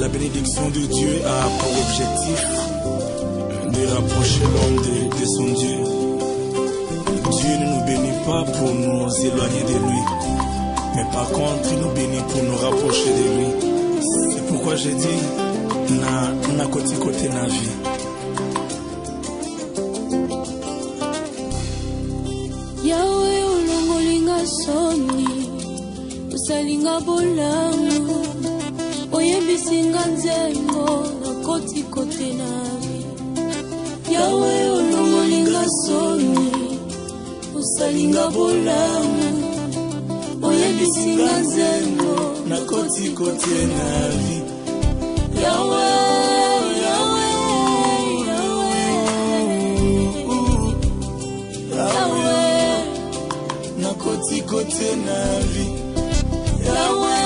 La bénédiction de Dieu a pour objectif de rapprocher l'homme de son Dieu. Dieu ne nous bénit pas pour nous éloigner de lui, mais par contre il nous bénit pour nous rapprocher de lui. C'est pourquoi j'ai dit na côté na vie. Yawe ulongolinga soni usalinga bolamu oyembisinga nzengo na kote na vie. Yawe ulongolinga soni usalinga bolamu oyembisinga nzengo na kote na vie. Yawe côté na vie. Yawe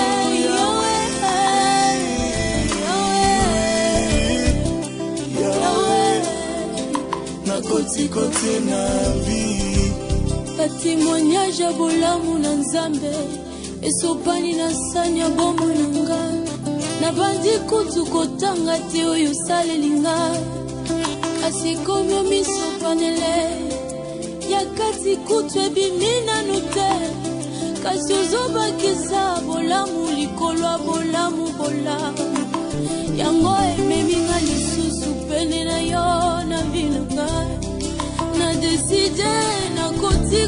na côté na vie. Ta témoignage ya bolamu na Nzambe esopani na sanya bombo nanga na bandi kutu kotanga te oyo salelinga asikomyo misopanele yakati kutu ebimina nute kasi ozobakisa bolamu likolo bolamu yango ememinga lisusu pene na yo na vinanga na deside na koti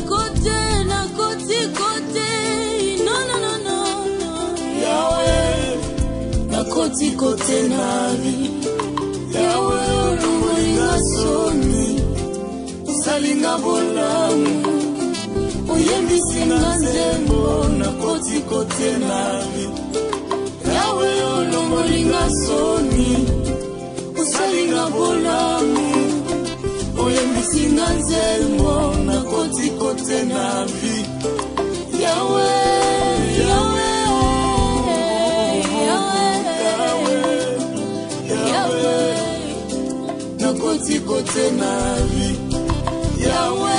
no Yawe na koti na vie. Yawe ulungolinga soni salinga bolamu oyembisinga nzembo na kote na vie. Yawe ulungolinga soni salinga bolamu oyembisinga nzembo na kote na vie. Yawe na kote na vie. Yawe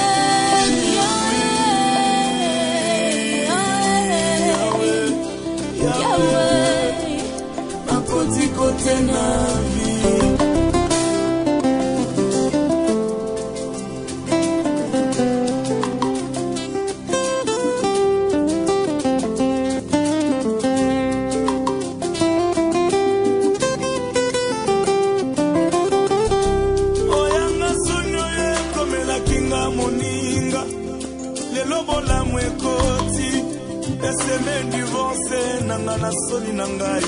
na kote na vie. Nangana soni nangai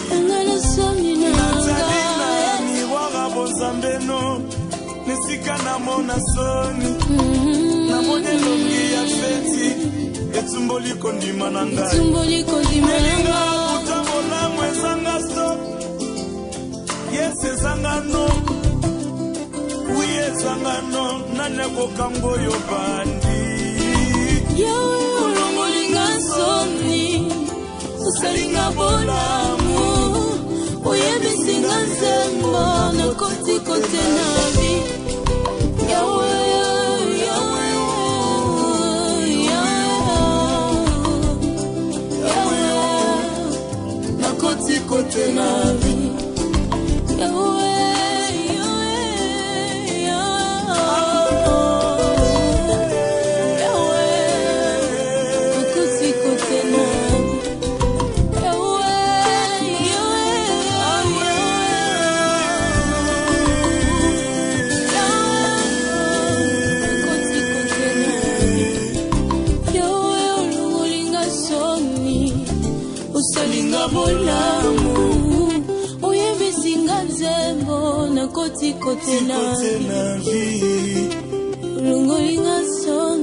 ni wara bozambeno nisika na mona soni na mone longi ya feti etumboli kondima nangai nelinga utabola mwezanga stop yes ezanga no oui ezanga no nane kokango yo bandi Yawe ulongolinga soni usalinga bolamu oyembisinga nzembo na kote na vie. Yawe na kote na vie. Yawe bolamu oyembisinga nzembo na kote na vie. Ulungolinga soni